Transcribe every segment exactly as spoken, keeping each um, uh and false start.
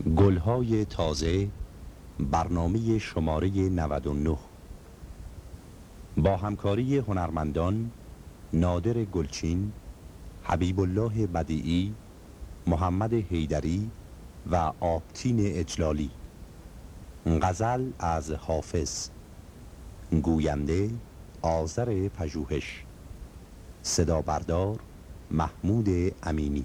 گلهای تازه، برنامه شماره نود و نه با همکاری هنرمندان نادر گلچین، حبیب الله بدیعی، محمد حیدری و آبتین اجلالی. غزل از حافظ، گوینده آذر پژوهش، صدا بردار محمود امینی.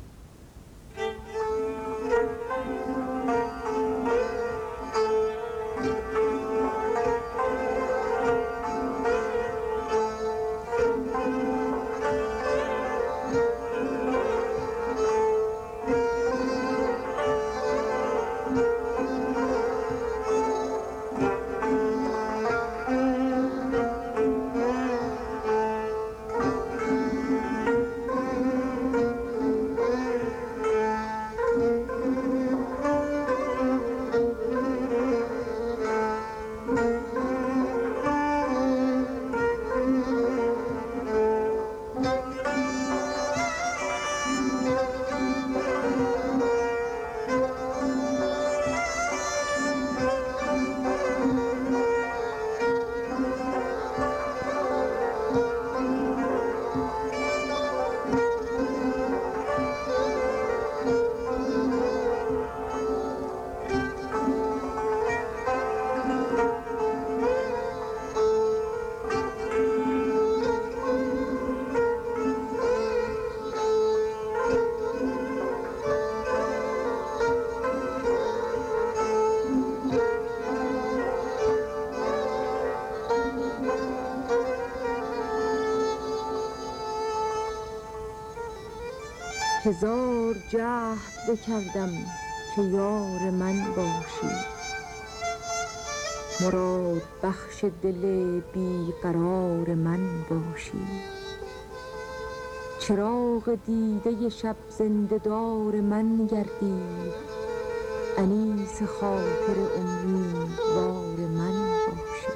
هزار جهد بکردم که یار من باشی، مراد بخش دل بیقرار من باشی. چراغ دیده شب زنده دار من گردی، انیس خاطر امیدوار من باشی.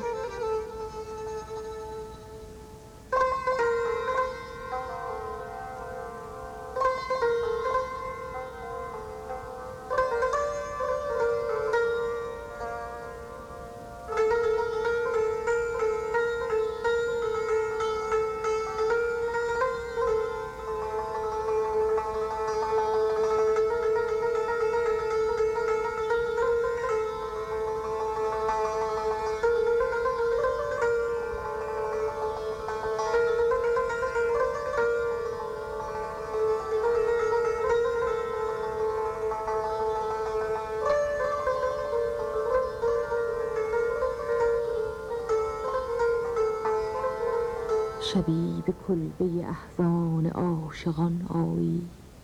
شبی به کلبه احزان عاشقان آیی،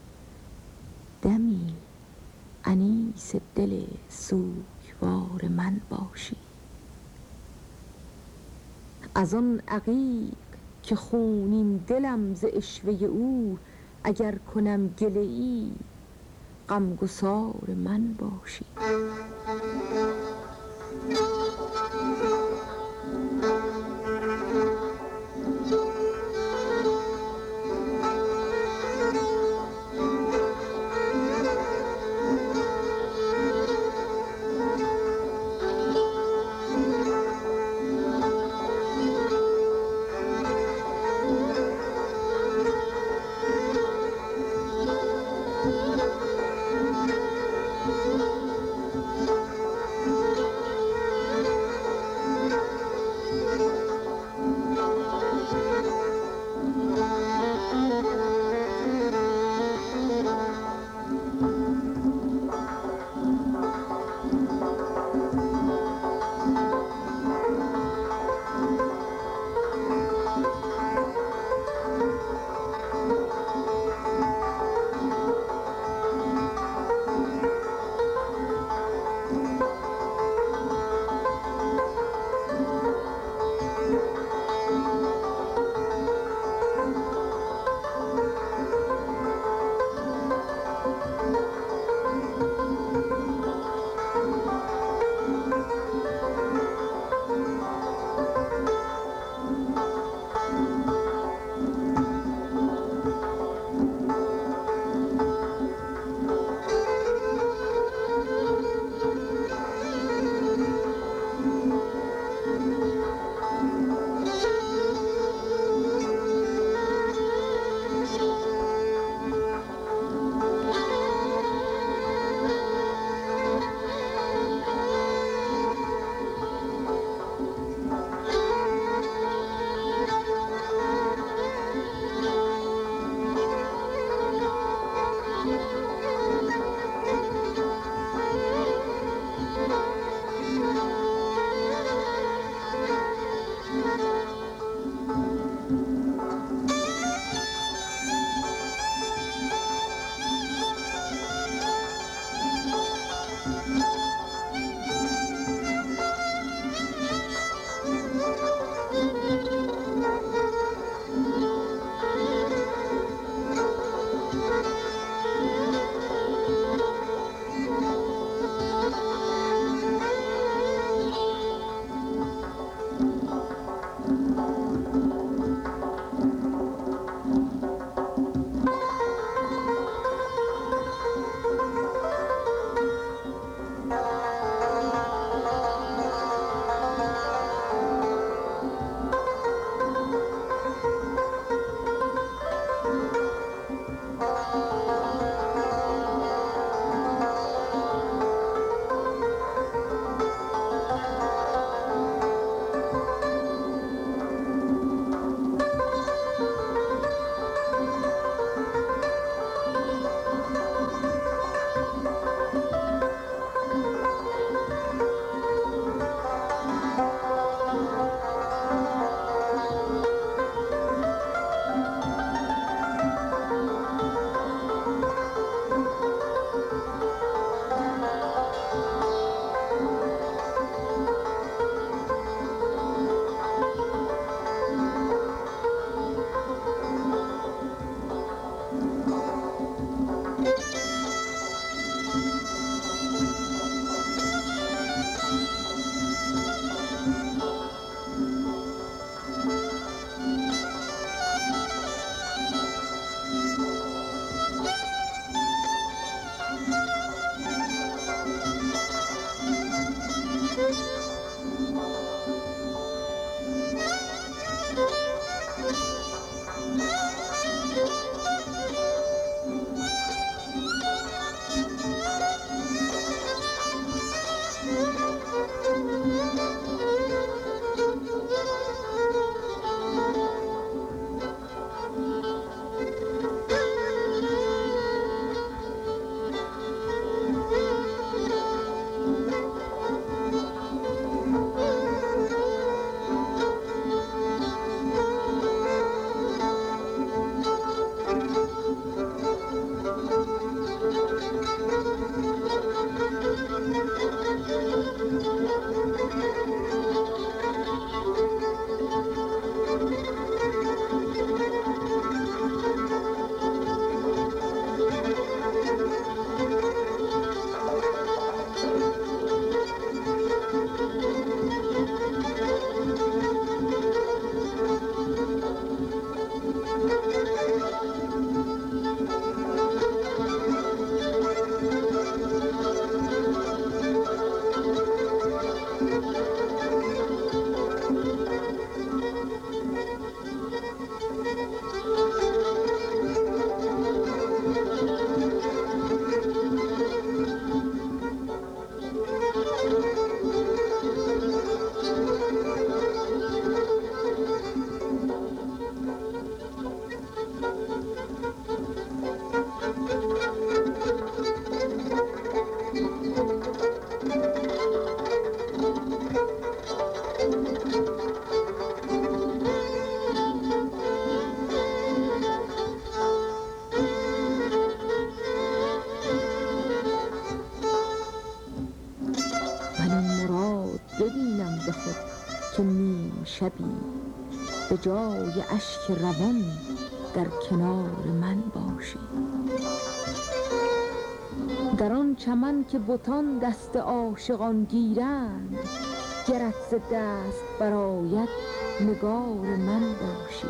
دمی انیس دل سوگوار من باشی. از آن عقیق که خونین دلم ز عشوه او، اگر کنم گله ای غمگسار من باشی. شبی به جای اشک روان در کنار من باشی. در آن چمن که بتان دست عاشقان گیرند، گرت ز دست برآید نگار من باشی.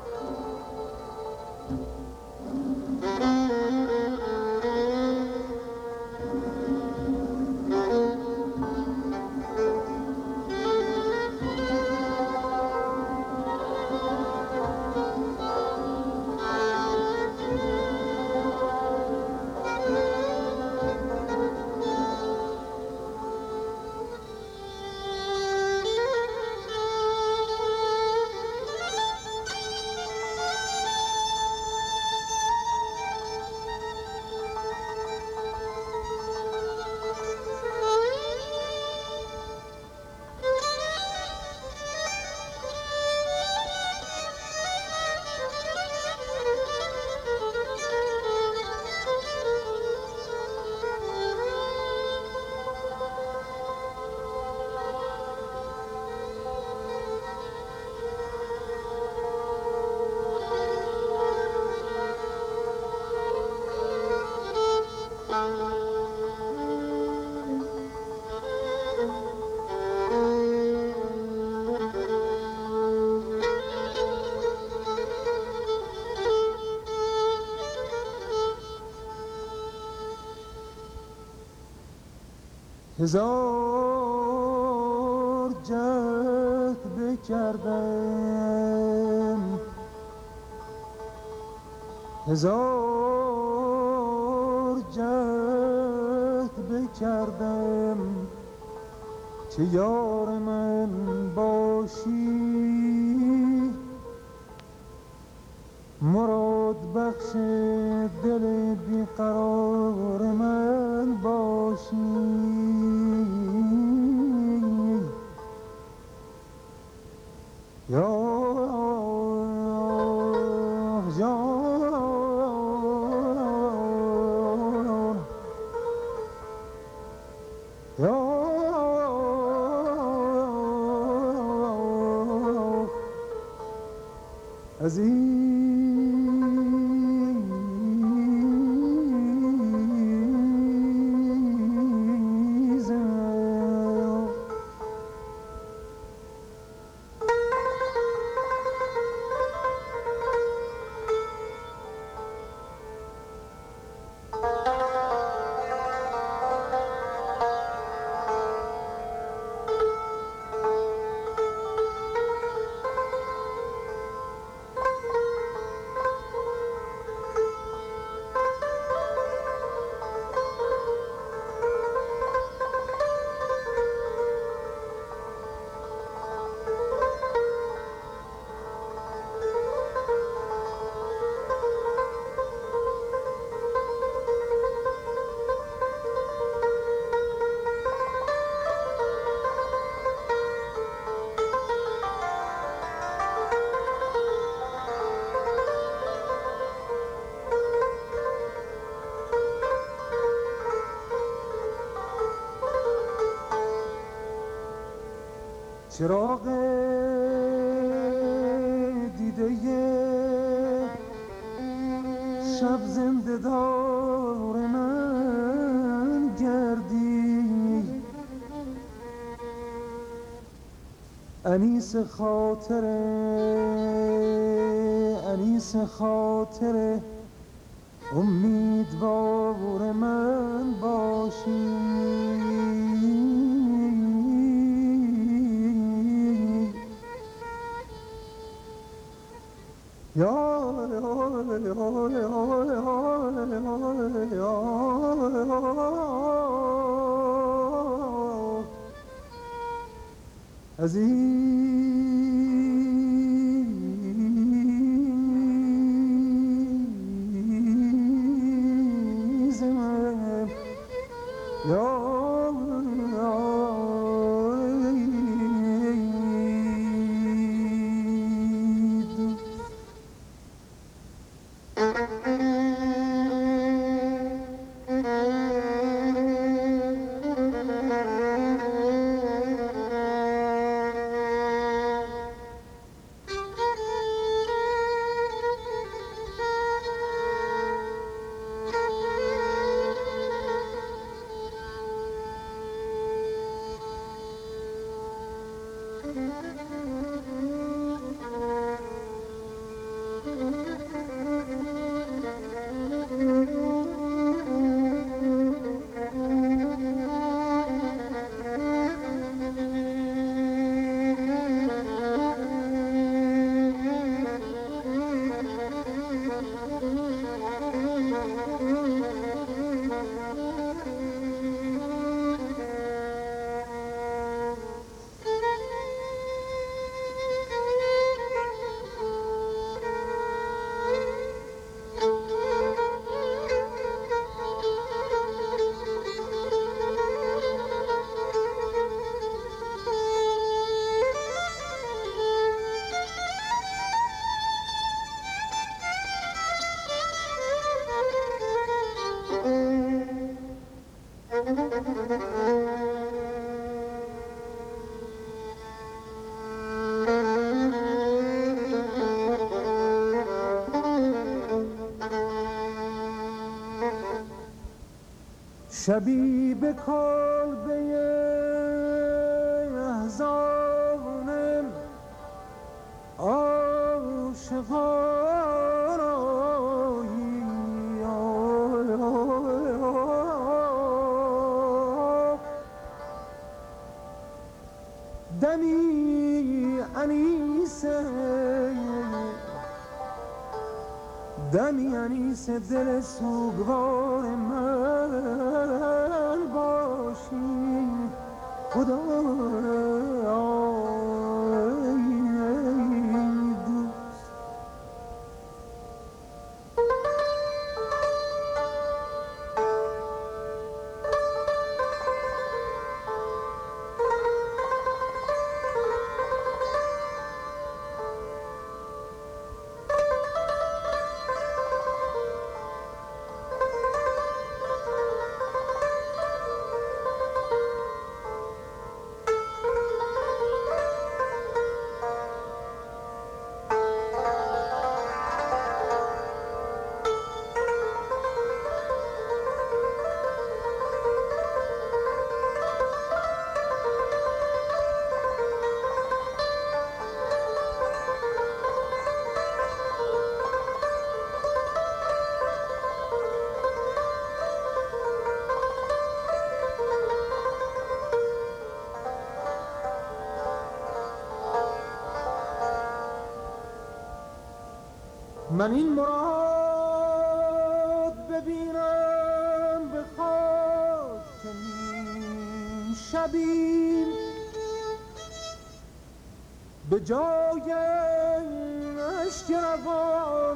هزار جهد بکردم، هزار جهد بکردم که یار من باشی. مراد بخش دل بیقرار من باشی. یا جان یا عزیزم. چراغ دیده شب زنده دار من گردی. انیس خاطر انیس خاطر امیدوار من باشی. یا عزیزم یا شبی به کلبه احزانم عاشقان آیی دمی انیسه دمی انیس دل سوگوار من باشی خدا من این مراد ببینم به خاک که نیم شبیم به جای اشک روان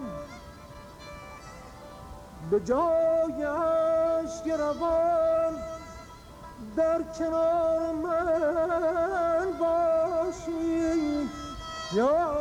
به جای اشک روان در کنار من باشی یا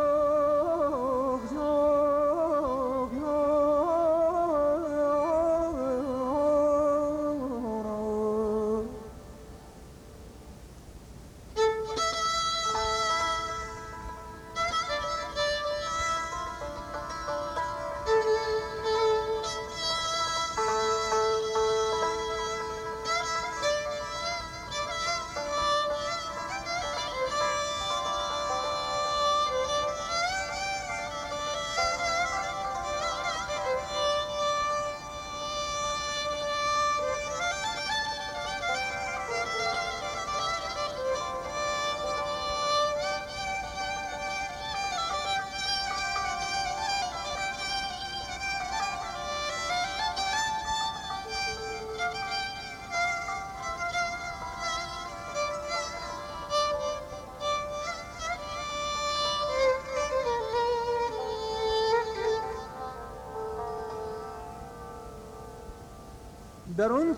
در اون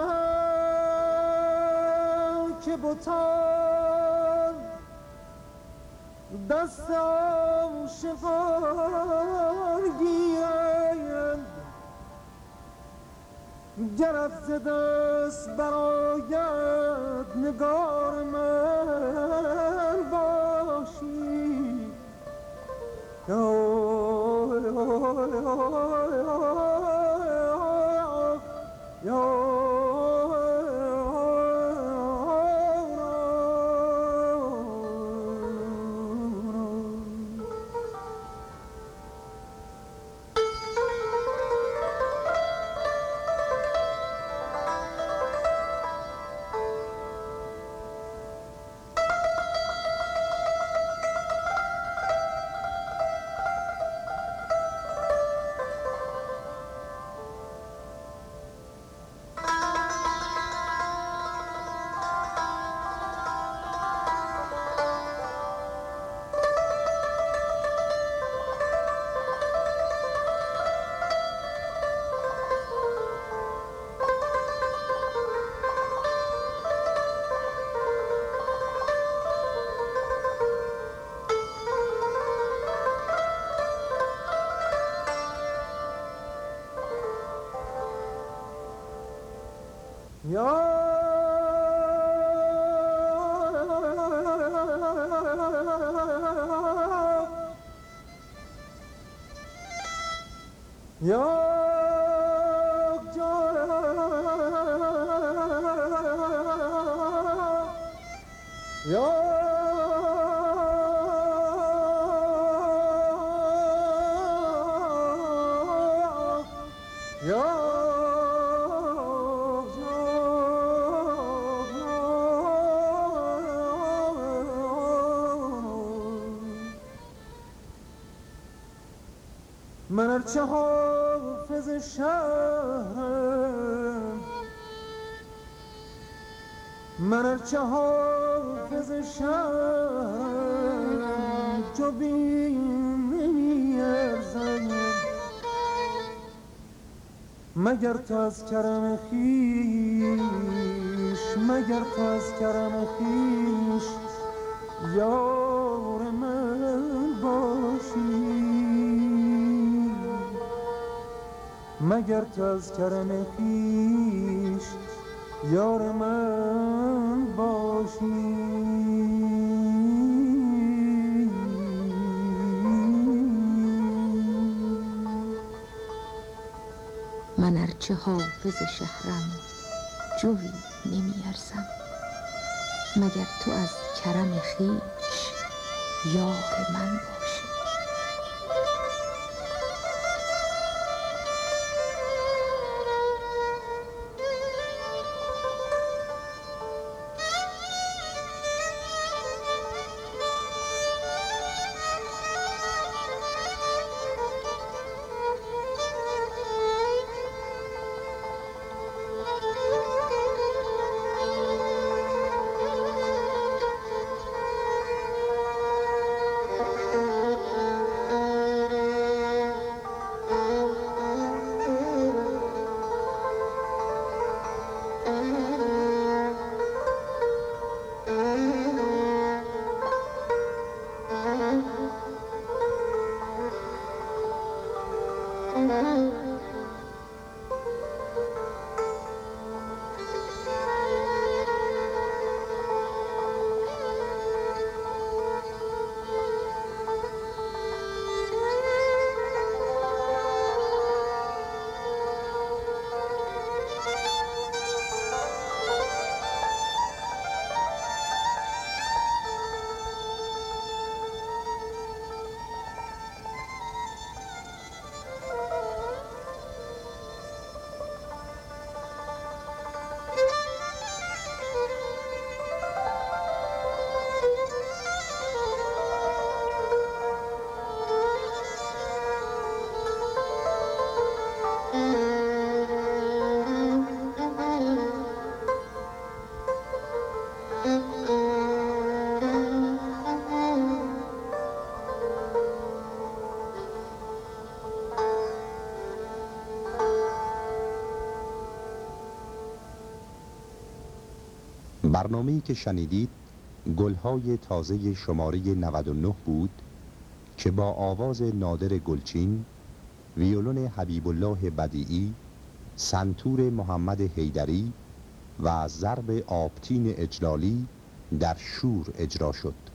چمن که بتان دست عاشقان گیرند گرت ز دست برآید نگار من باشی یا یا یا من ارچه حافظ شهرم من ارچه حافظ شهرم جو بیم نمیارزم مگر تو از کرم خیش مگر تو از کرم خیش یار من باشی مگر تو از کرم خیش یار من باشی من ارچه حافظ شهرم جوی نمیارزم مگر تو از کرم خویش یار من باشی. برنامه‌ای که شنیدید گلهای تازه شماره نود و نه بود که با آواز نادر گلچین، ویولون حبیب الله بدیعی، سنتور محمد حیدری و ضرب آبتین اجلالی در شور اجرا شد.